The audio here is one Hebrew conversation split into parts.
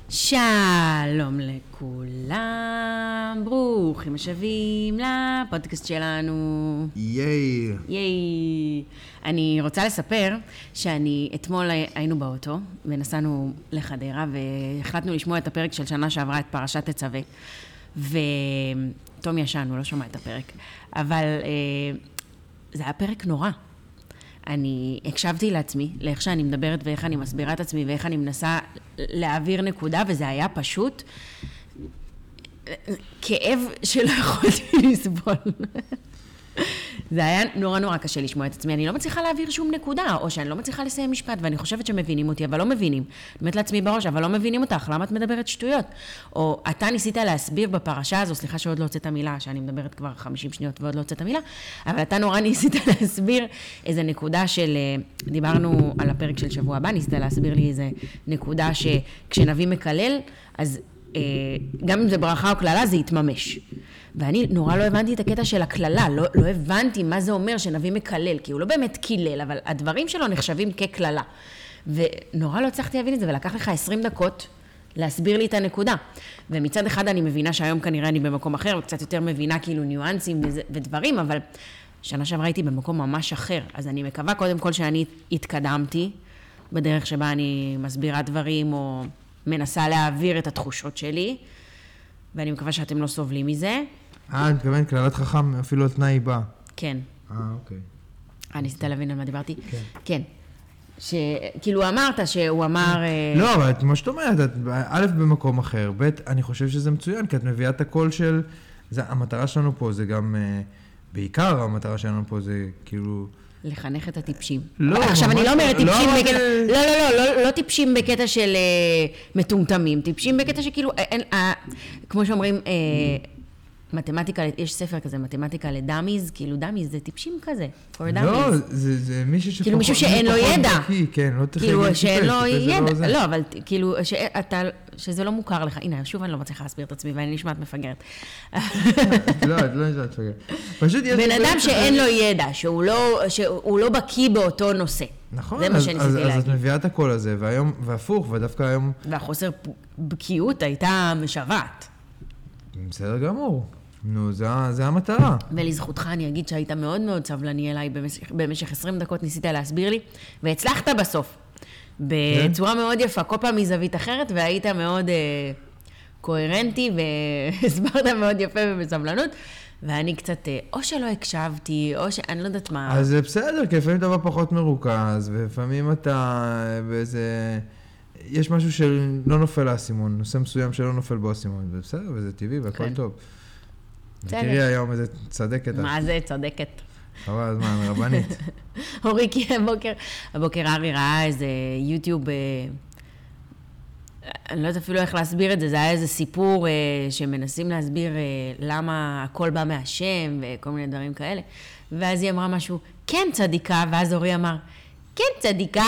שלום לכולם, ברוכים השבים לפודקאסט שלנו. ייי. ייי. אני רוצה לספר אתמול היינו באוטו ונסענו לחדרה והחלטנו לשמוע את הפרק של שנה שעברה את פרשת תצווה. ותום ישן, הוא לא שומע את הפרק. אבל זה היה פרק נורא. אני הקשבתי לעצמי, לאיך שאני מדברת ואיך אני מסבירה את עצמי ואיך אני מנסה להעביר נקודה, וזה היה פשוט כאב שלא יכולתי לסבול. זה היה נורא נורא קשה לשמוע את עצמי, אני לא מצליחה להעביר שום נקודה, או שאני לא מצליחה לסיים משפט, ואני חושבת שמבינים אותי, אבל לא מבינים. אני אומרת לעצמי בראש, אבל לא מבינים אותך, למה את מדברת שטויות? או אתה ניסית להסביר בפרשה הזו, סליחה שעוד לא הוצאת המילה, שאני מדברת כבר 50 שניות ועוד לא הוצאת המילה, אבל אתה נורא ניסית להסביר איזה נקודה של, דיברנו על הפרק של שבוע הבא, ניסית להסביר לי איזה נקודה שכשנביא מקלל, אז גם אם זה ברכה או כללה, זה יתממש. ואני נורא לא הבנתי את הקטע של הכללה, לא הבנתי מה זה אומר שנביא מקלל, כי הוא לא באמת קילל, אבל הדברים שלו נחשבים ככללה. ונורא לא הצלחתי להבין את זה, ולקח לך 20 דקות להסביר לי את הנקודה. ומצד אחד אני מבינה שהיום כנראה אני במקום אחר, וקצת יותר מבינה כאילו ניואנסים ודברים, אבל שנה שעברה הייתי במקום ממש אחר. אז אני מקווה קודם כל שאני התקדמתי, בדרך שבה אני מסבירה דברים, או מנסה להעביר את התחושות שלי, ואני מקווה שאתם לא סובלים מזה. אני מתכוון, כללת חכם, אפילו על תנאי בא. כן. אוקיי. ניסית להבין על מה דיברתי? כן. כן. כאילו אמרת שהוא אמר... לא, אבל כמו שאת אומרת, א' במקום אחר, ב' אני חושב שזה מצוין, כי את מביאה את הקול של... המטרה שלנו פה זה גם... בעיקר המטרה שלנו פה זה כאילו... לחנך את הטיפשים. לא, עכשיו אני לא אומרת טיפשים לא, בקטע... לא טיפשים בקטע של מטומטמים, טיפשים בקטע שכאילו... כמו שאומרים... מתמטיקה, יש ספר כזה, מתמטיקה לדאמיז, כאילו דאמיז זה טיפשים כזה, for dummies. לא, זה מישהו שפחות... כאילו מישהו שאין לו ידע. כן, לא תחייב כאילו טיפש. שאין לו ידע, לא, אבל כאילו שזה לא מוכר לך. הנה, שוב אני לא מצליחה להסביר את עצמי, ואני נשמעת מפגרת. לא, את לא נשמעת מפגרת. פשוט יש... בן אדם שאין לו ידע, שהוא לא בקיא באותו נושא. נכון, זה מה שניסיתי להגיד. אז את מביאה את הקול הזה, והפוך, ודווקא היום... והחוסר בקיאות הייתה משוועת. בסדר גמור. נו, זה המטרה. ולזכותך אני אגיד שהיית מאוד מאוד סבלני אליי במשך 20 דקות ניסית להסביר לי, והצלחת בסוף. בצורה מאוד יפה, כל פעם מזווית אחרת, והיית מאוד קוהרנטי, והסברת מאוד יפה ובסבלנות, ואני קצת, או שלא הקשבתי, או שאני לא יודעת מה. אז זה בסדר, כי לפעמים אתה פחות מרוכז, ולפעמים אתה באיזה... יש משהו שלא נופל לאסימון, נושא מסוים שלא נופל בו אסימון, זה בסדר, וזה טבעי, והכל טוב. תראי היום איזה צדקת. מה זה צדקת? חבל הזמן, רבנית. אוריקי, הבוקר ארי ראה איזה יוטיוב, אני לא יודעת אפילו איך להסביר את זה, זה היה איזה סיפור שמנסים להסביר למה הכל בא מהשם וכל מיני דברים כאלה. ואז היא אמרה משהו, כן צדיקה, ואז אורי אמר, כן צדיקה.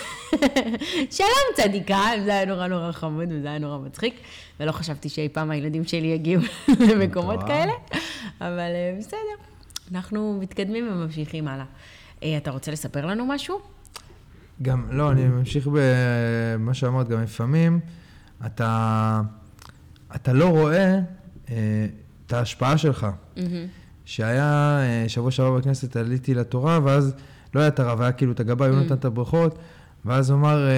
שלום צדיקה, זה היה נורא נורא חמוד וזה היה נורא מצחיק, ולא חשבתי שאי פעם הילדים שלי יגיעו למקומות כאלה, אבל בסדר, אנחנו מתקדמים וממשיכים הלאה. אתה רוצה לספר לנו משהו? גם, לא, אני ממשיך במה שאמרת, גם לפעמים, אתה לא רואה את ההשפעה שלך. שהיה שבוע שעבר בכנסת, עליתי לתורה, ואז לא היה את הרב, היה כאילו את הגבה, הוא נתן את הברכות, ואז הוא אמר,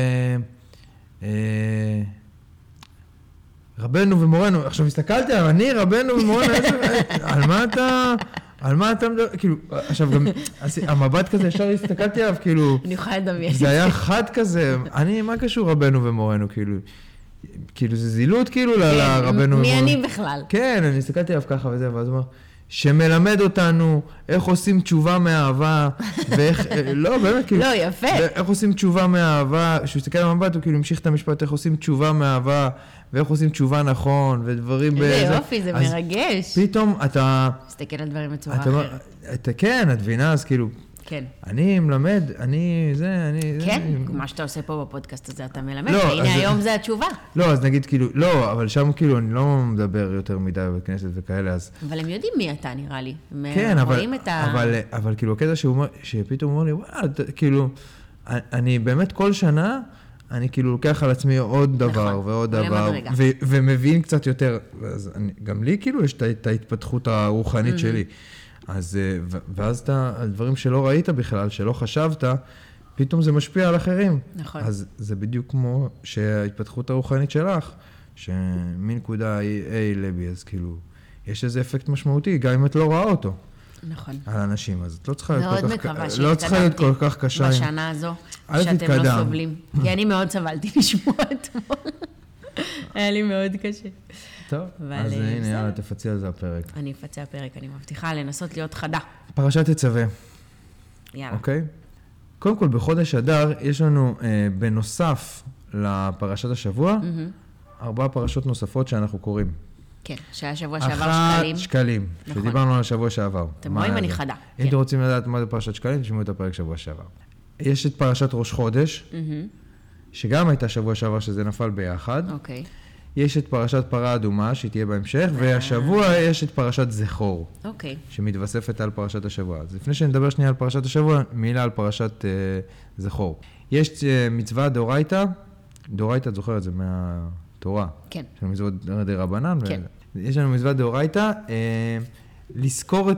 רבנו ומורנו, עכשיו הסתכלתי עליו, אני רבנו ומורנו, על מה אתה מדבר, כאילו, עכשיו גם, המבט כזה, ישר הסתכלתי עליו, כאילו, אני יכולה לדמיין. זה היה חד כזה, מה קשור רבנו ומורנו, כאילו, זה זילות כאילו לרבנו ומורנו. מי אני בכלל? כן, אני הסתכלתי עליו ככה וזה, ואז הוא אמר, שמלמד אותנו איך עושים תשובה מאהבה, ואיך, לא, באמת, כאילו, לא, יפה. איך עושים תשובה מאהבה, שהוא הסתכל על המבט, הוא כאילו המשיך את המשפט, איך עושים תשובה מאהבה, ואיך עושים תשובה נכון, ודברים איזה יופי, זה מרגש. פתאום אתה... מסתכל על דברים בצורה אחרת. כן, את מבינה, אז כאילו, כן. אני מלמד, כן, מה שאתה עושה פה בפודקאסט הזה, אתה מלמד, והנה היום זה התשובה. לא, אז נגיד כאילו, לא, אבל שם כאילו אני לא מדבר יותר מדי בכנסת וכאלה, אז... אבל הם יודעים מי אתה, נראה לי. כן, אבל כאילו, הקטע שפתאום אומר לי, וואלה, כאילו, אני באמת כל שנה, אני כאילו לוקח על עצמי עוד דבר ועוד דבר, ומבין קצת יותר. אז גם לי כאילו יש את ההתפתחות הרוחנית שלי. ואז הדברים שלא ראית בכלל, שלא חשבת, פתאום זה משפיע על אחרים. נכון. אז זה בדיוק כמו שההתפתחות הרוחנית שלך, שמנקודה A לבי, אז כאילו, יש איזה אפקט משמעותי, גם אם את לא רואה אותו. נכון. על אנשים, אז את לא צריכה להיות כל כך קשה. בשנה הזו, שאתם לא סובלים. כי אני מאוד סבלתי לשמוע אתמול. היה לי מאוד קשה. טוב, אז הנה, יאללה, תפצי על זה הפרק. אני אפצה הפרק, אני מבטיחה לנסות להיות חדה. פרשת תצווה. יאללה. אוקיי? קודם כל, בחודש אדר יש לנו, בנוסף לפרשת השבוע, 4 פרשות נוספות שאנחנו קוראים. כן, שהיה שבוע שעבר שקלים. שקלים, נכון. שדיברנו על השבוע שעבר. אתם רואים, אני חדה. אם אתם רוצים לדעת מה זה פרשת שקלים, תשמעו את הפרק שבוע שעבר. יש את פרשת ראש חודש, שגם הייתה שבוע שעבר שזה נפל ביחד. אוקיי. יש את פרשת פרה אדומה, שהיא תהיה בהמשך, והשבוע יש את פרשת זכור. אוקיי. שמתווספת על פרשת השבוע. אז לפני שנדבר שנייה על פרשת השבוע, מילה על פרשת זכור. יש מצווה דאורייתא, דאורייתא, את זוכרת את זה מהתורה. כן. יש לנו מצוות דרבנן. כן. יש לנו מצווה דאורייתא, לזכור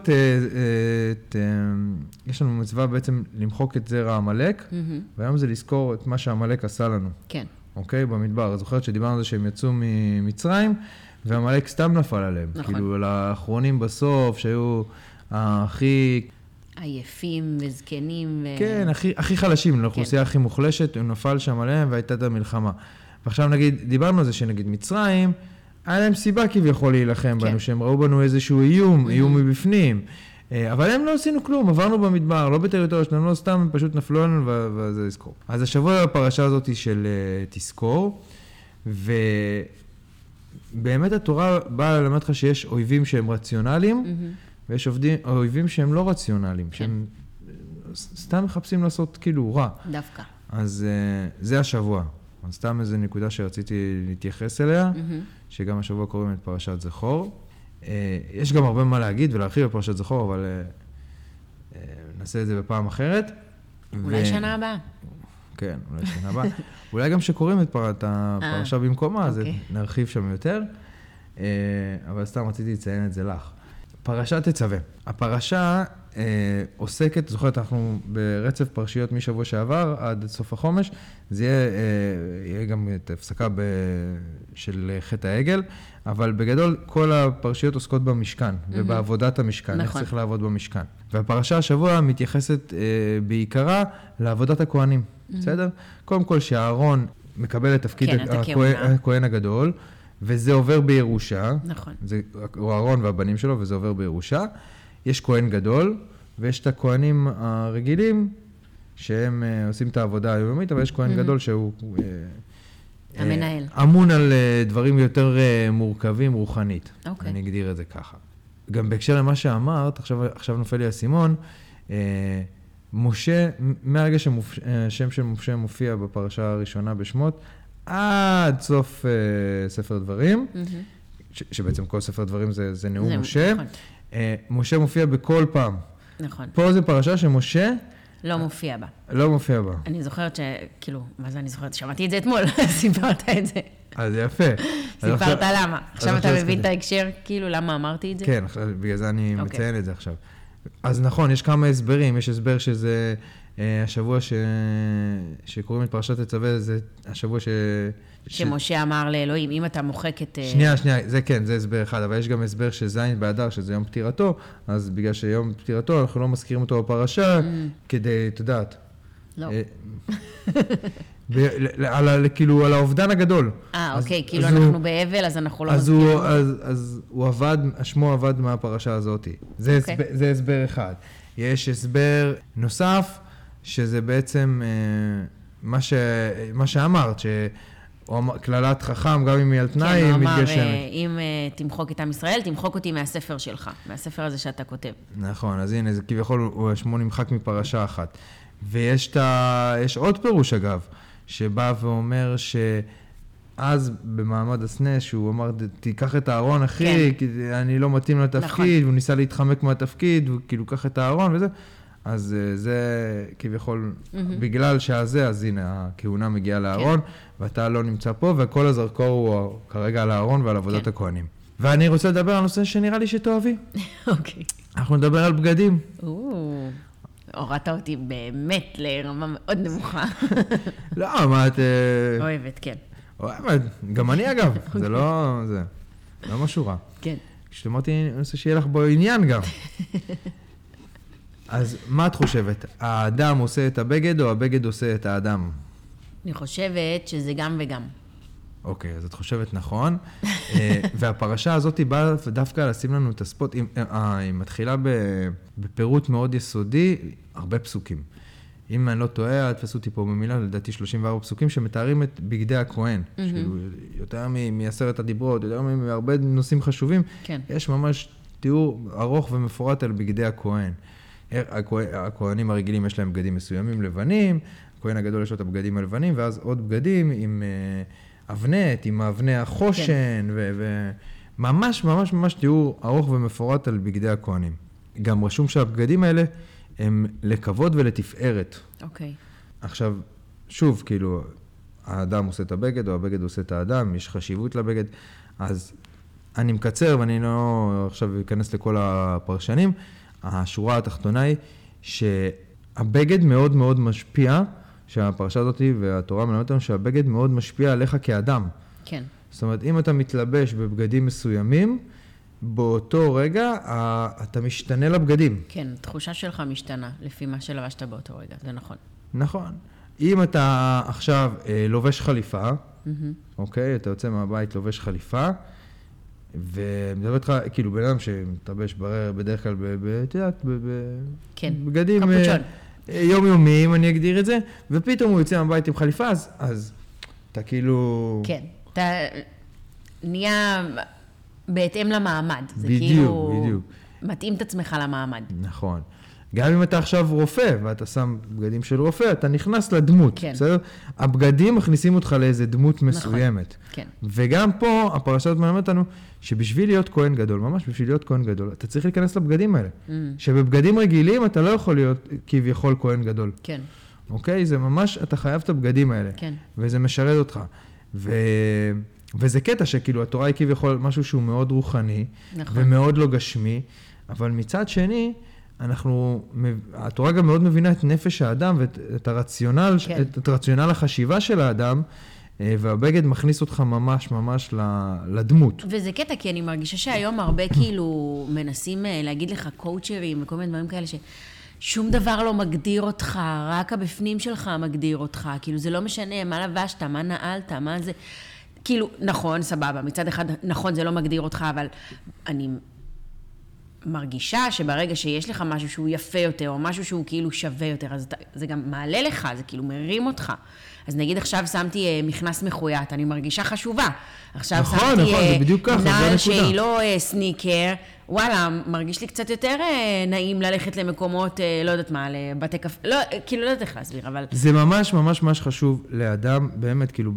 יש לנו מצווה בעצם למחוק את זרע עמלק, והיום זה לזכור את מה שעמלק עשה לנו. כן. אוקיי? במדבר. זוכרת שדיברנו על זה שהם יצאו ממצרים, והעמלק סתם נפל עליהם. נכון. כאילו, לאחרונים בסוף, שהיו הכי... עייפים וזקנים. כן, הכי חלשים, לאוכלוסייה הכי מוחלשת, הוא נפל שם עליהם והייתה את המלחמה. ועכשיו נגיד, דיברנו על זה שנגיד מצרים, היה להם סיבה כביכול להילחם בנו, שהם ראו בנו איזשהו איום מבפנים. אבל הם לא עשינו כלום, עברנו במדבר, לא בטריטוריה שלנו, לא סתם, הם פשוט נפלו עלינו וזה לזכור. אז השבוע הפרשה הזאת היא של תזכור, ובאמת התורה באה ללמד לך שיש אויבים שהם רציונליים, ויש אויבים שהם לא רציונליים, שהם סתם מחפשים לעשות כאילו רע. דווקא. אז זה השבוע. אז סתם איזו נקודה שרציתי להתייחס אליה, שגם השבוע קוראים את פרשת זכור. יש גם הרבה מה להגיד ולהרחיב בפרשת זכור, אבל נעשה את זה בפעם אחרת. אולי שנה הבאה. כן, אולי שנה הבאה. אולי גם שקוראים את הפרשה במקומה, אז נרחיב שם יותר. אבל סתם רציתי לציין את זה לך. פרשת תצווה. הפרשה עוסקת, זוכרת, אנחנו ברצף פרשיות משבוע שעבר עד סוף החומש, זה יהיה גם את הפסקה של חטא העגל, אבל בגדול כל הפרשיות עוסקות במשכן ובעבודת המשכן, איך צריך לעבוד במשכן. והפרשה השבוע מתייחסת בעיקרה לעבודת הכהנים, בסדר? קודם כל שהארון מקבל את תפקיד הכהן הגדול, וזה עובר בירושה. נכון. זה אהרון והבנים שלו, וזה עובר בירושה. יש כהן גדול, ויש את הכהנים הרגילים, שהם עושים את העבודה היומית, אבל יש כהן גדול שהוא... המנהל. אמון על דברים יותר מורכבים רוחנית. אוקיי. אני אגדיר את זה ככה. גם בהקשר למה שאמרת, עכשיו נופל לי הסימון, משה, מהרגע שהשם של משה מופיע בפרשה הראשונה בשמות, עד סוף ספר דברים, שבעצם כל ספר דברים זה נאום משה. משה מופיע בכל פעם. נכון. פה זה פרשה שמשה... לא מופיע בה. לא מופיע בה. אני זוכרת שכאילו, מה זה אני זוכרת? שמעתי את זה אתמול, סיפרת את זה. אז יפה. סיפרת למה. עכשיו אתה מבין את ההקשר, כאילו, למה אמרתי את זה? כן, בגלל זה אני מציין את זה עכשיו. אז נכון, יש כמה הסברים. יש הסבר שזה השבוע שקוראים את פרשת תצווה, זה השבוע שמשה אמר לאלוהים, אם אתה מוחק את... שנייה, זה כן, זה הסבר אחד, אבל יש גם הסבר שזין באדר, שזה יום פטירתו, אז בגלל שיום פטירתו, אנחנו לא מזכירים אותו בפרשה, כדי, אתה יודעת. לא. כאילו, על האובדן הגדול. אוקיי, כאילו אנחנו באבל, אז אנחנו לא מזכירים. אז הוא עבד, שמו עבד מהפרשה הזאת. זה הסבר אחד. יש הסבר נוסף, שזה בעצם מה שאמרת, כללת חכם, גם אם היא על תנאי, מתגשמת. כן, הוא אמר, אם תמחוק את עם ישראל, תמחוק אותי מהספר שלך, מהספר הזה שאתה כותב. נכון, אז הנה, זה כביכול, שמו נמחק מפרשה אחת. ויש עוד פירוש, אגב, שבא ואומר שאז במעמד הסנה, שהוא אמר, תיקח את הארון, אחי, כי אני לא מתאים לתפקיד, והוא ניסה להתחמק מהתפקיד, וכאילו, קח את הארון וזה. אז זה כביכול, בגלל שהזה, אז הנה, הכהונה מגיעה לארון, ואתה לא נמצא פה, וכל הזרקור הוא כרגע על הארון ועל עבודת הכהנים. ואני רוצה לדבר על נושא שנראה לי שתאהבי. אוקיי. אנחנו נדבר על בגדים. הורדת אותי באמת לרמה מאוד נמוכה. לא, מה את... אוהבת, כן. אוהבת, גם אני אגב, זה לא משהו רע. כן. כשאמרתי, אני רוצה שיהיה לך בו עניין גם. אז מה את חושבת? האדם עושה את הבגד או הבגד עושה את האדם? אני חושבת שזה גם וגם. אוקיי, אז את חושבת נכון. והפרשה הזאת היא באה דווקא לשים לנו את הספוט. היא מתחילה בפירוט מאוד יסודי, הרבה פסוקים. אם אני לא טועה, תפסו אותי פה במילה, לדעתי 34 פסוקים שמתארים את בגדי הכהן. יותר מ10 הדיברות, יותר מהרבה נושאים חשובים. כן. יש ממש תיאור ארוך ומפורט על בגדי הכהן. הכהנים הרגילים יש להם בגדים מסוימים לבנים, הכהן הגדול יש לו את הבגדים הלבנים, ואז עוד בגדים עם אבנט, עם אבני החושן, וממש ממש ממש תיאור ארוך ומפורט על בגדי הכהנים. גם רשום שהבגדים האלה הם לכבוד ולתפארת. אוקיי. עכשיו, שוב, כאילו, האדם עושה את הבגד, או הבגד עושה את האדם, יש חשיבות לבגד, אז אני מקצר, ואני לא עכשיו אכנס לכל הפרשנים, השורה התחתונה היא שהבגד מאוד מאוד משפיע, שהפרשה הזאת והתורה מלמדת לנו שהבגד מאוד משפיע עליך כאדם. כן. זאת אומרת, אם אתה מתלבש בבגדים מסוימים, באותו רגע אתה משתנה לבגדים. כן, תחושה שלך משתנה לפי מה שלבשת באותו רגע, זה נכון. נכון. אם אתה עכשיו לובש חליפה, אוקיי, אתה יוצא מהבית לובש חליפה, ומדבר איתך, כאילו, בן אדם שמתלבש בדרך כלל, את יודעת, בגדים יומיומיים, אני אגדיר את זה, ופתאום הוא יוצא מהבית עם חליפה, אז אתה כאילו... כן, אתה נהיה בהתאם למעמד. זה בדיוק, כאילו בדיוק. מתאים את עצמך למעמד. נכון. גם אם אתה עכשיו רופא, ואתה שם בגדים של רופא, אתה נכנס לדמות, כן. בסדר? הבגדים מכניסים אותך לאיזה דמות מסוימת. נכון, כן. וגם פה, הפרשה הזאת מלמדת אותנו, שבשביל להיות כהן גדול, ממש בשביל להיות כהן גדול, אתה צריך להיכנס לבגדים האלה. שבבגדים רגילים אתה לא יכול להיות כביכול כהן גדול. כן. אוקיי? זה ממש, אתה חייב את הבגדים האלה. כן. וזה משרת אותך. וזה קטע שכאילו התורה היא כביכול משהו שהוא מאוד רוחני, נכון. ומאוד לא גשמי, אבל מצד שני, התורה גם מאוד מבינה את נפש האדם ואת הרציונל, כן. את רציונל החשיבה של האדם, והבגד מכניס אותך ממש ממש לדמות. וזה קטע, כי אני מרגישה שהיום הרבה כאילו מנסים להגיד לך קואוצ'רים וכל מיני דברים כאלה ששום דבר לא מגדיר אותך, רק הבפנים שלך מגדיר אותך, כאילו זה לא משנה מה לבשת, מה נעלת, מה זה, כאילו נכון, סבבה, מצד אחד נכון זה לא מגדיר אותך, אבל אני מרגישה שברגע שיש לך משהו שהוא יפה יותר, או משהו שהוא כאילו שווה יותר, אז זה גם מעלה לך, זה כאילו מרים אותך. אז נגיד עכשיו שמתי מכנס מחויית, אני מרגישה חשובה. עכשיו נכון, שמתי נכון, זה בדיוק ככה, נעל שהיא לא סניקר, וואלה, מרגיש לי קצת יותר נעים ללכת למקומות, לא יודעת מה, לבתי קפה, לא, כאילו לא יודעת איך להסביר, אבל... זה ממש ממש ממש חשוב לאדם, באמת, כאילו,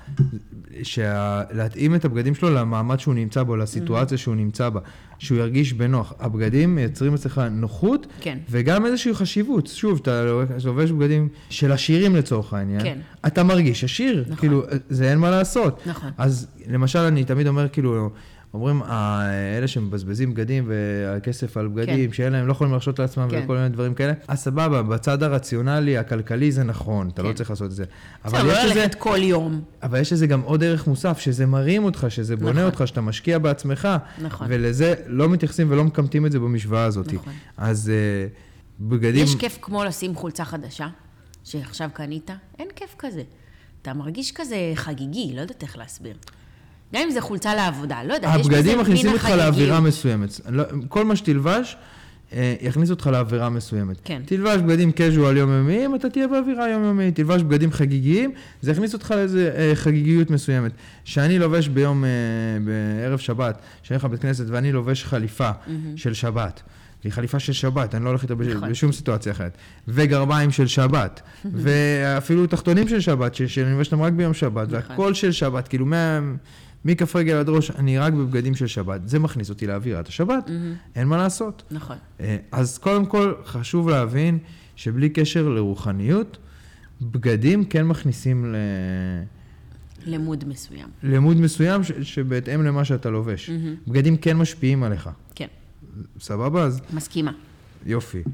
להתאים את הבגדים שלו למעמד שהוא נמצא בו, לסיטואציה שהוא נמצא בה, שהוא ירגיש בנוח. הבגדים מייצרים אצלך נוחות, כן. וגם איזושהי חשיבות. שוב, אתה לובש בגדים של עשירים לצורך העניין, כן. אתה מרגיש עשיר, נכון. כאילו, זה אין מה לעשות. נכון. אז למשל, אני תמיד אומר, כאילו, אומרים, אלה שמבזבזים בגדים והכסף על בגדים, כן. שאין להם, לא יכולים להרשות לעצמם כן. וכל מיני דברים כאלה, אז סבבה, בצד הרציונלי, הכלכלי זה נכון, אתה לא צריך לעשות את זה. אבל לא ללכת כל יום. אבל יש לזה גם עוד ערך מוסף, שזה מרים אותך, שזה בונה נכון. אותך, שאתה משקיע בעצמך, נכון. ולזה לא מתייחסים ולא מקמטים את זה במשוואה הזאת. נכון. אז בגדים... יש כיף כמו לשים חולצה חדשה, שעכשיו קנית, אין כיף כזה. אתה מרגיש כזה חגיגי, לא יודעת איך להסביר. גם אם זה חולצה לעבודה, לא יודעת, יש בזה הבגדים מין מכניסים אותך החגיגיות. לאווירה מסוימת. כל מה שתלבש, יכניס אותך לאווירה מסוימת. כן. תלבש בגדים casual יומיומיים, אתה תהיה באווירה יומיומית. תלבש בגדים חגיגיים, זה יכניס אותך לאיזה חגיגיות מסוימת. שאני לובש בערב שבת, שאני הולך לבית כנסת ואני לובש חליפה של שבת. היא חליפה של שבת, אני לא הולך איתה בשום סיטואציה אחרת. וגרביים של שבת. ואפילו תחתונים של שבת, שאני לובש אותם רק ביום שבת. והכל של שבת, כאילו מכף רגל עד ראש, אני רק בבגדים של שבת. זה מכניס אותי לאווירת השבת, אין מה לעשות. נכון. אז קודם כל, חשוב להבין שבלי קשר לרוחניות, בגדים כן מכניסים למוד מסוים. למוד מסוים שבהתאם למה שאתה לובש. בגדים כן משפיעים עליך. כן. סבבה? אז... מסכימה. יופי.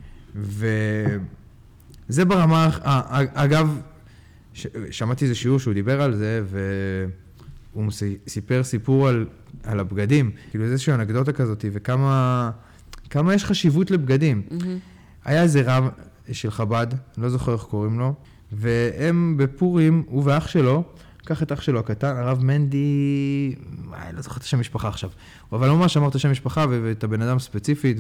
וזה ברמה, אגב, שמעתי איזה שיעור שהוא דיבר על זה, והוא סיפר סיפור על הבגדים. כאילו איזושהי אנקדוטה כזאת, וכמה יש חשיבות לבגדים. היה איזה רב של חב"ד, לא זוכר איך קוראים לו, והם בפורים, הוא ואח שלו, קח את אח שלו הקטן, הרב מנדי, לא זוכר את השם משפחה עכשיו, אבל ממש אמר את השם משפחה ואת הבן אדם ספציפית,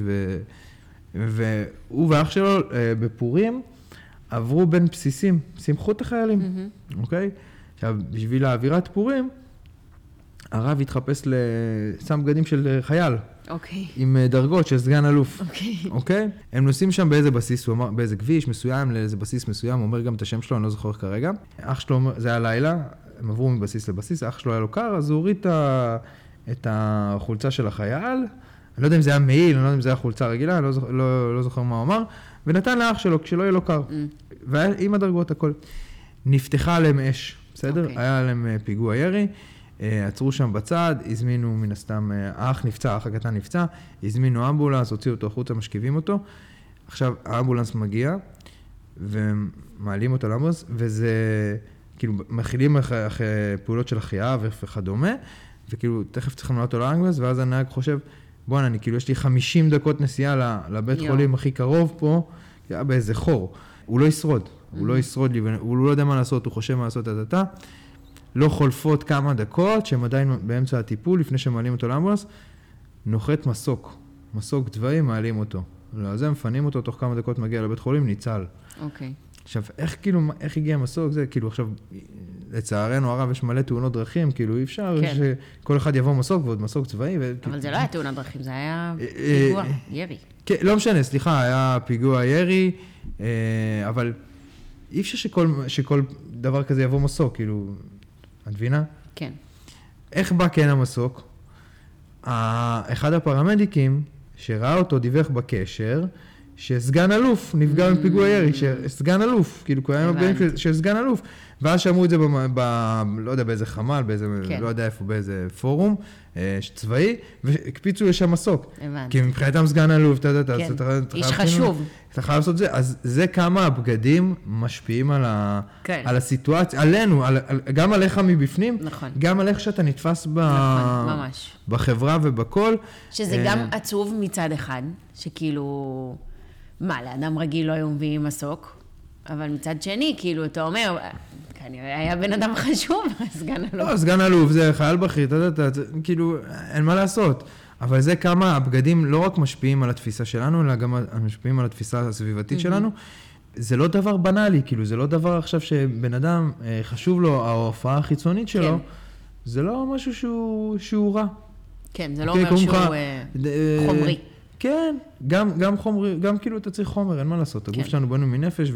והוא ואח שלו בפורים עברו בין בסיסים, שמחו את החיילים, אוקיי? עכשיו, בשביל האווירת פורים, הרב התחפש שם בגדים של חייל. אוקיי. עם דרגות של סגן אלוף. אוקיי. אוקיי? הם נוסעים שם באיזה בסיס, הוא אמר, באיזה כביש מסוים, לאיזה בסיס מסוים, הוא אומר גם את השם שלו, אני לא זוכר כרגע. אח שלו, זה היה לילה, הם עברו מבסיס לבסיס, אח שלו היה לו קר, אז הוא הוריד את החולצה של החייל, אני לא יודע אם זה היה מעיל, אני לא יודע אם זה היה חולצה רגילה, אני לא זוכר מה הוא אמר, ונתן לאח שלו, כשלא יהיה לו קר. ועם הדרגות הכל. נפתחה עליהם אש, בסדר? היה עליהם פיגוע ירי. עצרו שם בצד, הזמינו מן הסתם, האח הקטן נפצע, הזמינו אמבולנס, הוציאו אותו החוצה, משכיבים אותו. עכשיו, האמבולנס מגיע, ומעלים אותו לאמבולנס, וזה, כאילו, מכילים אחרי פעולות של החייאה וכדומה, וכאילו, תכף צריכים לעלות אותו לאמבולנס, ואז הנהג חושב, בוא'נה, אני כאילו, יש לי 50 דקות נסיעה לבית חולים הכי קרוב פה, היה באיזה חור. הוא לא ישרוד, הוא לא ישרוד לי, הוא לא יודע מה לעשות, הוא חושב מה לעשות את אתה. לא חולפות כמה דקות, שהם עדיין באמצע הטיפול, לפני שמעלים אותו לאמבולנס, נוחת מסוק צבאי, מעלים אותו. לא, זה מפנים אותו, תוך כמה דקות מגיע לבית חולים, ניצל. אוקיי. עכשיו, איך הגיע מסוק? זה כאילו עכשיו, לצערנו הרב, יש מלא תאונות דרכים, כאילו אי אפשר שכל אחד יבוא מסוק ועוד מסוק צבאי. אבל זה לא היה תאונת דרכים, זה היה פיגוע ירי. כן, לא משנה, סליחה, היה פיגוע ירי, אבל אי אפשר שכל דבר כזה יבוא מסוק, כאילו... את מבינה? כן. איך בא כן המסוק? אחד הפרמדיקים שראה אותו דיווח בקשר, שסגן אלוף נפגע מפיגוע ירי, שסגן אלוף, כאילו קוראים בגנים של סגן אלוף, ואז שמעו את זה לא יודע, באיזה חמ"ל, לא יודע איפה, באיזה פורום צבאי, והקפיצו לשם מסוק. הבנתי. כי מבחינתם סגן אלוף, איש חשוב. אתה חייב לעשות זה, אז זה כמה הבגדים משפיעים על הסיטואציה, עלינו, גם עליך מבפנים, גם על איך שאתה נתפס בחברה ובכל. שזה גם עצוב מצד אחד, שכאילו, מה, לאדם רגיל לא היו מביאים מסוק, אבל מצד שני, כאילו, אתה אומר, כנראה היה בן אדם חשוב, סגן אלוף. לא, סגן אלוף, זה חייל בכיר, כאילו, אין מה לעשות. אבל זה כמה הבגדים לא רק משפיעים על התפיסה שלנו, אלא גם משפיעים על התפיסה הסביבתית שלנו. זה לא דבר בנאלי, כאילו, זה לא דבר עכשיו שבן אדם חשוב לו, ההופעה החיצונית שלו, זה לא משהו שהוא רע. כן, זה לא אומר שהוא חומרי. כן, גם חומרי, גם כאילו אתה צריך חומר, אין מה לעשות. הגוף שלנו בנו מנפש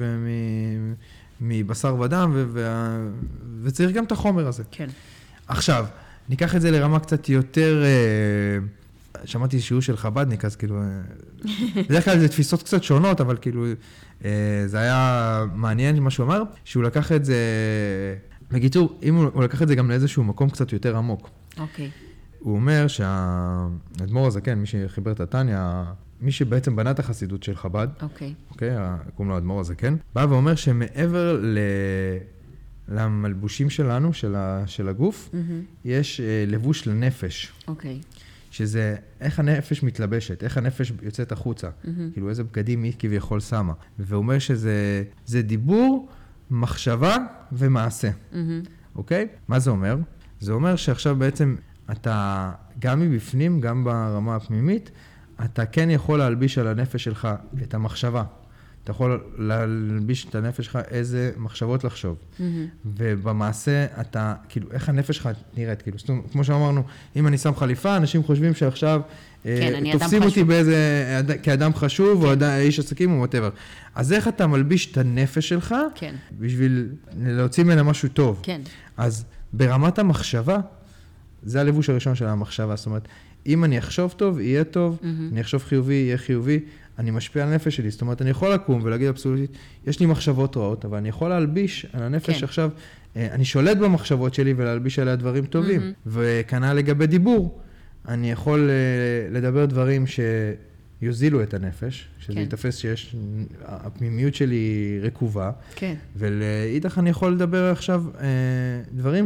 ומבשר ודם, וצריך גם את החומר הזה. כן. עכשיו, ניקח את זה לרמה קצת יותר, שמעתי שיעור של חב"דניק, אז כאילו, בדרך כלל זה תפיסות קצת שונות, אבל כאילו, זה היה מעניין מה שהוא אמר, שהוא לקח את זה, בקיצור, אם הוא לקח את זה גם לאיזשהו מקום קצת יותר עמוק. אוקיי. הוא אומר שהאדמו"ר הזקן, מי שחיבר את התניא, מי שבעצם בנה את החסידות של חב"ד, אוקיי, קוראים לו האדמו"ר הזקן, בא ואומר שמעבר למלבושים שלנו, של הגוף, יש לבוש לנפש. אוקיי. שזה איך הנפש מתלבשת, איך הנפש יוצאת החוצה, כאילו איזה בגדים היא כביכול שמה. והוא אומר שזה דיבור, מחשבה ומעשה. אוקיי? מה זה אומר? זה אומר שעכשיו בעצם אתה, גם מבפנים, גם ברמה הפנימית, אתה כן יכול להלביש על הנפש שלך את המחשבה. אתה יכול להלביש את הנפש שלך איזה מחשבות לחשוב. ובמעשה אתה, כאילו, איך הנפש שלך נראית? כאילו, כמו שאמרנו, אם אני שם חליפה, אנשים חושבים שעכשיו תופסים אותי כאדם חשוב, או איש עסקים או whatever. אז איך אתה מלביש את הנפש שלך? בשביל להוציא ממנה משהו טוב. אז ברמת המחשבה, זה הלבוש הראשון של המחשבה, זאת אומרת, אם אני אחשוב טוב, יהיה טוב, אני אחשוב חיובי, יהיה חיובי, אני משפיע על הנפש שלי, זאת אומרת, אני יכול לקום ולהגיד אבסולוטית, יש לי מחשבות רעות, אבל אני יכול להלביש על הנפש עכשיו, אני שולט במחשבות שלי ולהלביש עליה דברים טובים, וכנ"ל לגבי דיבור, אני יכול לדבר דברים שיוזילו את הנפש, שזה יתפס שיש, הפנימיות שלי רקובה, ולאידך אני יכול לדבר עכשיו דברים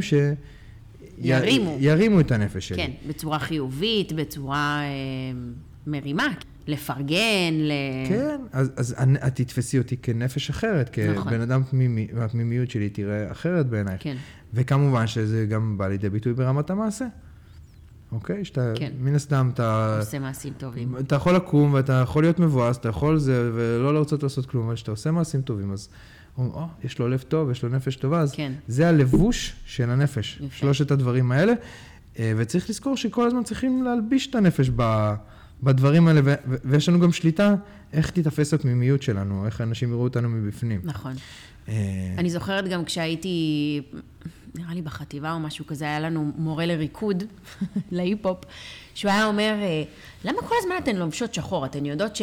ירימו את הנפש שלי. כן, בצורה חיובית, בצורה מרימה, לפרגן, כן, אז את תתפסי אותי כנפש אחרת, כבן אדם פנימי, והפנימיות שלי תראה אחרת בעינייך. כן. וכמובן שזה גם בא לידי ביטוי ברמת המעשה. אוקיי? שאתה, מן הסתם, אתה עושה מעשים טובים. אתה יכול לקום ואתה יכול להיות מבואס, אתה יכול זה, ולא לרצות לעשות כלום, אבל שאתה עושה מעשים טובים, אז יש לו לב טוב, יש לו נפש טובה, אז זה הלבוש של הנפש, שלושת הדברים האלה, וצריך לזכור שכל הזמן צריכים להלביש את הנפש בדברים האלה, ויש לנו גם שליטה איך תתפס את הפנימיות שלנו, איך אנשים יראו אותנו מבפנים. נכון. אני זוכרת גם כשהייתי, נראה לי בחטיבה או משהו כזה, היה לנו מורה לריקוד, להיפ-הופ, שהוא היה אומר, למה כל הזמן אתן לובשות שחור? אתן יודעות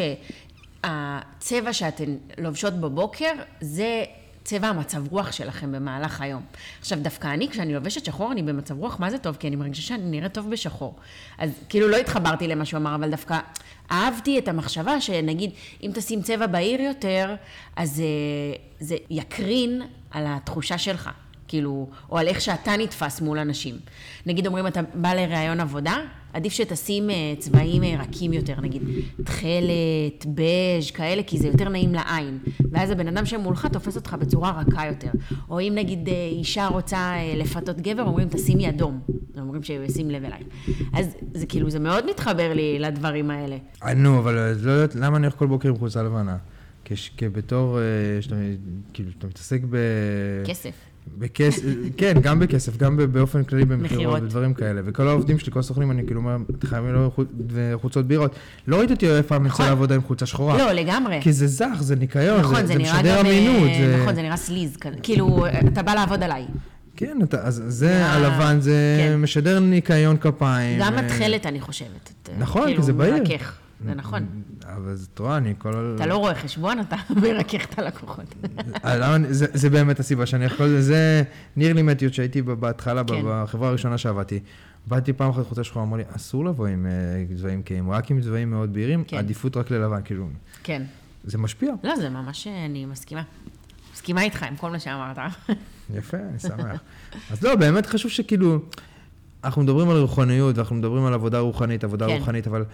שהצבע שאתן לובשות בבוקר, זה צבע המצב רוח שלכם במהלך היום. עכשיו, דווקא אני, כשאני לובשת שחור, אני במצב רוח, מה זה טוב? כי אני מרגישה שאני נראית טוב בשחור. אז כאילו לא התחברתי למה שהוא אמר, אבל דווקא אהבתי את המחשבה שנגיד, אם תשים צבע בהיר יותר, אז זה יקרין על התחושה שלך. כאילו, או על איך שאתה נתפס מול אנשים. נגיד, אומרים, אתה בא לראיון עבודה, עדיף שתשים צבעים רכים יותר, נגיד, תכלת, בז' כאלה, כי זה יותר נעים לעין. ואז הבן אדם שמולך תופס אותך בצורה רכה יותר. או אם נגיד אישה רוצה לפתות גבר, אומרים, תשימי אדום. אומרים שישים לב אליי. אז זה כאילו, זה מאוד מתחבר לי לדברים האלה. נו, אבל לא יודעת, למה אני הולך כל בוקר עם חולצה לבנה? כבתור, כאילו, אתה מתעסק כסף. כן, גם בכסף, גם באופן כללי במחירות ודברים כאלה. וכל העובדים שלי, כל הסוכנים, אני כאילו אומר, אתה חייבים לו חולצות בירות. לא ראיתי אותי איפה מצא לעבודה עם חולצה שחורה. לא, לגמרי. כי זה זך, זה ניקיון, זה משדר אמינות. נכון, זה נראה סליז. כאילו, אתה בא לעבוד עליי. כן, אז זה הלבן, זה משדר ניקיון כפיים. גם התחלת, אני חושבת. נכון, כי זה בהיר. זה נכון. אבל זה תורה, אני כל... אתה לא רואה חשבון, אתה מרכך את הלקוחות. זה באמת הסיבה שאני יכול... זה ניר לימדיות שהייתי בהתחלה, בחברה הראשונה שעבדתי. באתי פעם אחת חוצה שחורה, אמרו לי, אסור לבוא עם צבעים כהים, רק עם צבעים מאוד בהירים, עדיפות רק ללבן, כאילו... כן. זה משפיע. לא, זה ממש, אני מסכימה. מסכימה איתך עם כל מה שאמרת. יפה, אני שמח. אז לא, באמת חשוב שכאילו, אנחנו מדברים על רוחניות, ואנחנו מדברים על עבודה רוחנית, אבל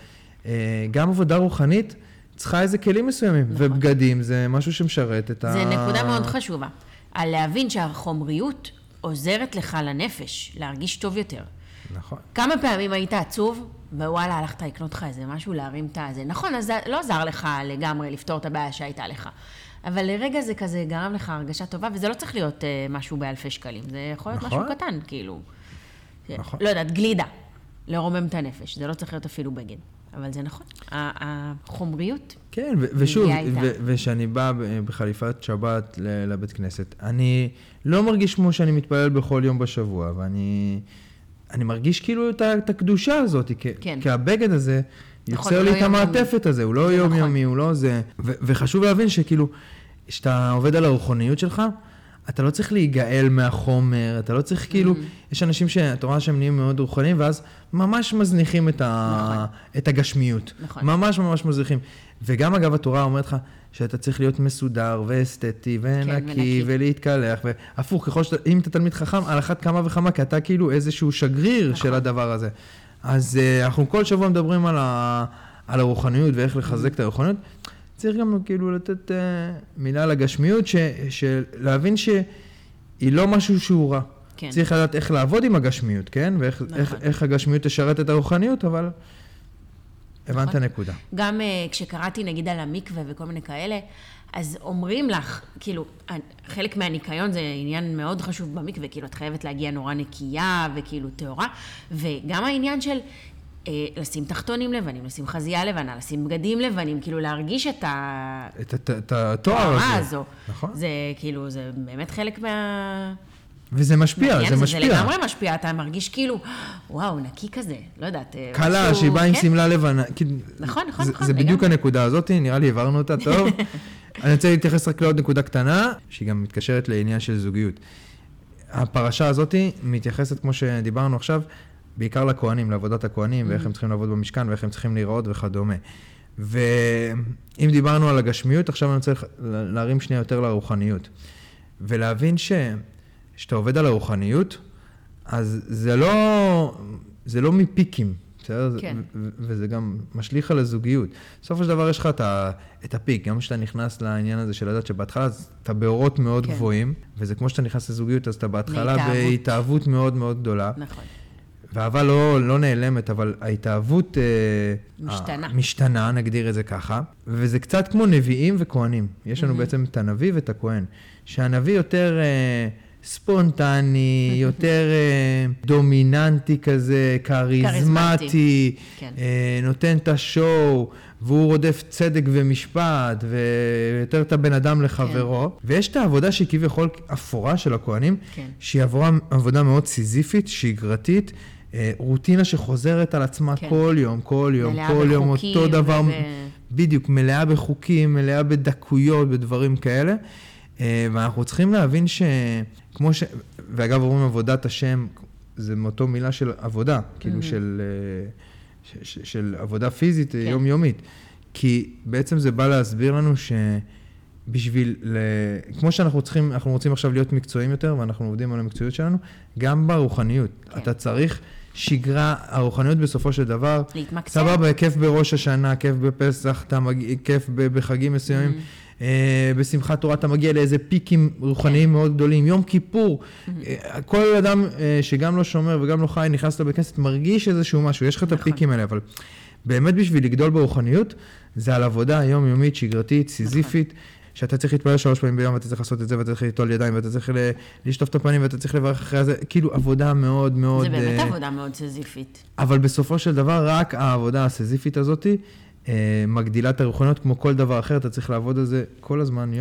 גם עבודה רוחנית צריכה איזה כלים מסוימים, ובגדים זה משהו שמשרת את זה נקודה מאוד חשובה, על להבין שהחומריות עוזרת לך לנפש, להרגיש טוב יותר. נכון. כמה פעמים היית עצוב, ווואלה, הלכת לקנות לך איזה משהו, להרים את זה. נכון, אז לא עזר לך לגמרי לפתור את הבעיה שהייתה לך. אבל לרגע זה כזה גרם לך הרגשה טובה, וזה לא צריך להיות משהו באלפי שקלים, זה יכול להיות משהו קטן, כאילו. נכון. לא יודעת, גלידה, לרומם את הנפש, זה לא צריך להיות אפילו בגד. אבל זה נכון, החומריות. כן, ושוב, ושאני בא בחליפת שבת לבית כנסת, אני לא מרגיש כמו שאני מתפלל בכל יום בשבוע, ואני מרגיש כאילו את הקדושה הזאת, כי הבגד הזה יוצר לי את המעטפת הזה, הוא לא יומיומי, הוא לא זה, וחשוב להבין שכאילו, שאתה עובד על הרוחניות שלך, אתה לא צריך להיגאל מהחומר, אתה לא צריך כאילו, יש אנשים שאתה רואה שהם נהיים מאוד רוחניים, ואז ממש מזניחים את הגשמיות. ממש ממש מזניחים. וגם אגב התורה אומרת לך, שאתה צריך להיות מסודר ואסתטי ונקי ולהתקלח, והפוך, ככל שאתה, אם אתה תלמיד חכם, על אחת כמה וכמה, כי אתה כאילו איזשהו שגריר של הדבר הזה. אז אנחנו כל שבוע מדברים על הרוחניות ואיך לחזק את הרוחניות, צריך גם כאילו לתת מילה לגשמיות, להבין שהיא לא משהו שהוא רע. כן. צריך לדעת איך לעבוד עם הגשמיות, כן? ואיך הגשמיות תשרת את הרוחניות, אבל הבנת הנקודה. גם כשקראתי נגיד על המקווה וכל מיני כאלה, אז אומרים לך, כאילו, חלק מהניקיון זה עניין מאוד חשוב במקווה, כאילו את חייבת להגיע נורא נקייה וכאילו תאורה, וגם העניין של לשים תחתונים לבנים, לשים חזייה לבנה, לשים בגדים לבנים, כאילו להרגיש את התואר הזה. הזו. נכון. זה כאילו, זה באמת חלק וזה משפיע, זה משפיע. זה לגמרי משפיע, אתה מרגיש כאילו, וואו, נקי כזה, לא יודעת. קלה, שהיא באה עם סמלה לבנה. נכון. זה בדיוק הנקודה הזאת, נראה לי עברנו אותה טוב. אני רוצה להתייחס רק לעוד נקודה קטנה, שהיא גם מתקשרת לעניין של זוגיות. הפרשה הזאת מתייחסת, כמו שדיברנו עכשיו, בעיקר לכהנים, לעבודת הכהנים, ואיך הם צריכים לעבוד במשכן, ואיך הם צריכים להיראות וכדומה. ואם דיברנו על הגשמיות, עכשיו אני רוצה להרים שנייה יותר לרוחניות. ולהבין שאתה עובד על הרוחניות, אז זה לא מפיקים, בסדר? כן. וזה גם משליך על הזוגיות. בסופו של דבר יש לך את הפיק, גם כשאתה נכנס לעניין הזה של לדעת שבהתחלה אתה באורות מאוד כן. גבוהים, וזה כמו שאתה נכנס לזוגיות, אז אתה בהתחלה בהתאהבות מאוד מאוד גדולה. נכון. והאהבה לא נעלמת, אבל ההתאהבות משתנה, נגדיר את זה ככה, וזה קצת כמו נביאים וכהנים. יש לנו בעצם את הנביא ואת הכהן, שהנביא יותר ספונטני, יותר דומיננטי כזה, קריזמטי, נותן את השואו, והוא רודף צדק ומשפט, ויותר את הבן אדם לחברו. ויש את העבודה שהיא כביכול אפורה של הכהנים, שהיא עבודה מאוד סיזיפית, שגרתית, רוטינה שחוזרת על עצמה כל יום, כל יום, אותו דבר, בדיוק, מלאה בחוקים, מלאה בדקויות, בדברים כאלה. ואנחנו צריכים להבין שכמו ואגב אומרים עבודת השם, זה מאותו מילה של עבודה, כאילו של עבודה פיזית יומיומית. כי בעצם זה בא להסביר לנו שבשביל, כמו שאנחנו צריכים, אנחנו רוצים עכשיו להיות מקצועיים יותר, ואנחנו עובדים על המקצועיות שלנו, גם ברוחניות. אתה צריך שגרה, הרוחניות בסופו של דבר, סבבה, כיף בראש השנה, כיף בפסח, כיף בחגים מסוימים, בשמחת תורה אתה מגיע לאיזה פיקים רוחניים מאוד גדולים, יום כיפור, כל אדם שגם לא שומר וגם לא חי, נכנס לבית כנסת, מרגיש איזשהו משהו, יש לך את הפיקים האלה, אבל באמת בשביל לגדול ברוחניות, זה על עבודה יומיומית, שגרתית, סיזיפית, שאתה צריך להתפלל 3 פעמים ביום, ואתה צריך לעשות את זה, ואתה צריך ליטול ידיים, ואתה צריך לשטוף את הפנים, ואתה צריך לברך אחרי זה, כאילו עבודה מאוד מאוד... זה באמת עבודה מאוד סיזיפית. אבל בסופו של דבר, רק העבודה הסיזיפית הזאת, מגדילה את הרוחניות כמו כל דבר אחר, אתה צריך לעבוד על זה כל הזמן,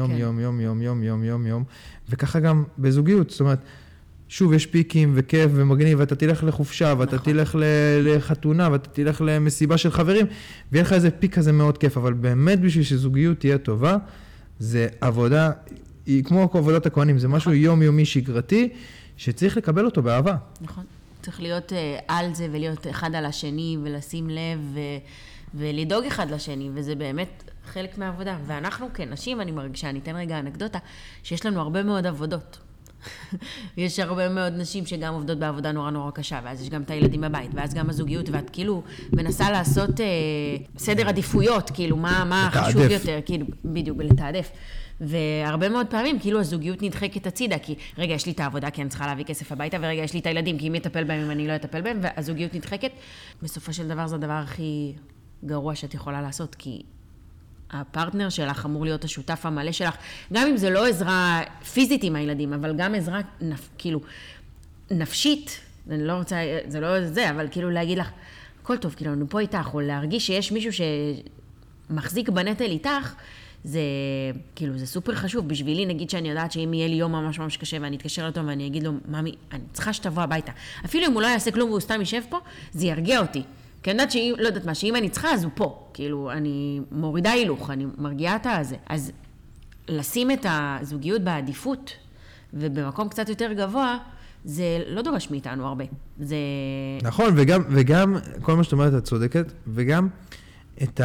יום, וככה גם בזוגיות, זאת אומרת, שוב, יש פיקים וכיף ומגניב, ואתה תלך לחופשה, ואתה תלך לחתונה, ואתה תלך למסיבה של חברים, ויהיה לך איזה פיק כזה מאוד כיף, אבל באמת בשביל שזוגיות תהיה טובה, זה עבודה, היא כמו עבודת הכהנים, זה משהו יומיומי שגרתי, שצריך לקבל אותו באהבה. נכון. צריך להיות על זה ולהיות אחד על השני, ולשים לב ולדאוג אחד לשני, וזה באמת חלק מהעבודה. ואנחנו כנשים, אני מרגישה, אני אתן רגע אנקדוטה, שיש לנו הרבה מאוד עבודות. יש הרבה מאוד נשים שגם עובדות בעבודה נורא נורא קשה, ואז יש גם את הילדים בבית, ואז גם הזוגיות, ואת כאילו מנסה לעשות סדר עדיפויות, כאילו מה חשוב יותר, כאילו בדיוק לתעדף. והרבה מאוד פעמים כאילו הזוגיות נדחקת הצידה, כי רגע יש לי את העבודה כי אני צריכה להביא כסף הביתה, ורגע יש לי את הילדים כי מי יטפל בהם אם אני לא אטפל בהם, והזוגיות נדחקת. בסופו של דבר זה הדבר הכי גרוע שאת יכולה לעשות, כי הפרטנר שלך אמור להיות השותף המלא שלך, גם אם זה לא עזרה פיזית עם הילדים, אבל גם עזרה כאילו נפשית, אני לא רוצה, זה לא זה, אבל כאילו להגיד לך, הכל טוב, כאילו אני פה איתך, או להרגיש שיש מישהו שמחזיק בנטל איתך, זה כאילו זה סופר חשוב בשבילי, נגיד שאני יודעת שאם יהיה לי יום ממש ממש קשה ואני אתקשר אותו ואני אגיד לו, ממי, אני צריכה שתבוא הביתה. אפילו אם הוא לא יעשה כלום והוא סתם יישב פה, זה ירגיע אותי. כי אני יודעת שאם, לא יודעת מה, שאם אני צריכה, אז הוא פה. כאילו, אני מורידה הילוך, אני מרגיעה את הזה. אז לשים את הזוגיות בעדיפות, ובמקום קצת יותר גבוה, זה לא דורש מאיתנו הרבה. זה... נכון, וגם כל מה שאת אומרת, את צודקת, וגם את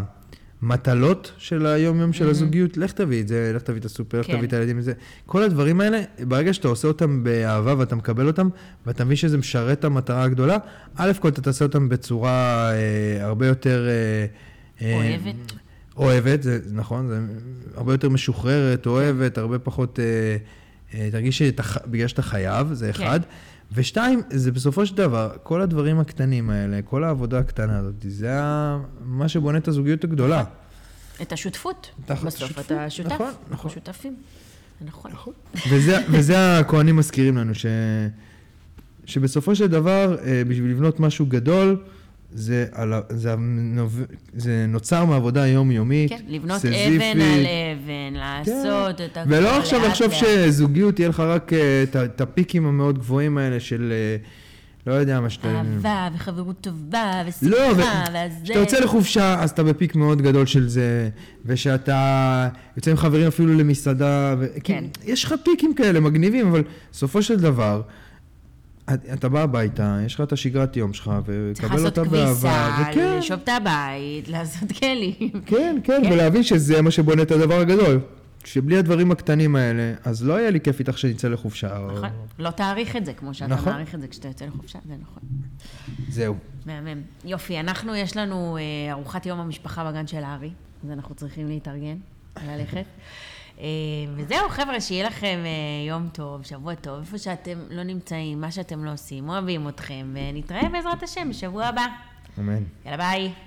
המטלות של היום-יום של הזוגיות, לך תביא את זה, לך תביא את הסופר, לך תביא את הילדים את כל הדברים האלה, ברגע שאתה עושה אותם באהבה ואתה מקבל אותם, ואתה מבין שזה משרת את המטרה הגדולה, א' כל אתה תעשה אותם בצורה הרבה יותר... אוהבת, זה נכון, זה הרבה יותר משוחררת, אוהבת, הרבה פחות... תרגיש בגלל שאתה חייב, זה אחד. ושתיים, זה בסופו של דבר, כל הדברים הקטנים האלה, כל העבודה הקטנה הזאת, זה מה שבונה את הזוגיות הגדולה. את השותפות. בסוף אתה שותף. נכון. אנחנו שותפים. נכון. וזה הכהנים מזכירים לנו, שבסופו של דבר, בשביל לבנות משהו גדול, זה נוצר מעבודה יומיומית, כן, לבנות סזיפית. אבן על אבן, לעשות את הכל. ולא עכשיו לחשוב שזוגיות תהיה לך רק את הפיקים המאוד גבוהים האלה של, לא יודע מה שאתה... אהבה וחברות טובה ושמחה לא, וזה. כשאתה יוצא לחופשה, אז אתה בפיק מאוד גדול של זה, ושאתה יוצא עם חברים אפילו למסעדה, כן. יש לך פיקים כאלה מגניבים, אבל בסופו של דבר, אתה בא הביתה, יש לך את השגרת יום שלך, וקבל אותה באהבה. צריך לעשות כביסה, לשאוב את הבית, לעשות כלים. כן, ולהבין שזה מה שבונה את הדבר הגדול. שבלי הדברים הקטנים האלה, אז לא היה לי כיף איתך שנצא לחופשה. נכון, לא תאריך את זה, כמו שאתה מעריך את זה כשאתה יוצא לחופשה, זה נכון. זהו. מהמם. יופי, יש לנו ארוחת יום המשפחה בגן של הארי, אז אנחנו צריכים להתארגן, ללכת. וזהו, חבר'ה, שיהיה לכם יום טוב, שבוע טוב, איפה שאתם לא נמצאים, מה שאתם לא עושים, אוהבים אתכם, ונתראה בעזרת השם בשבוע הבא. אמן. יאללה, ביי.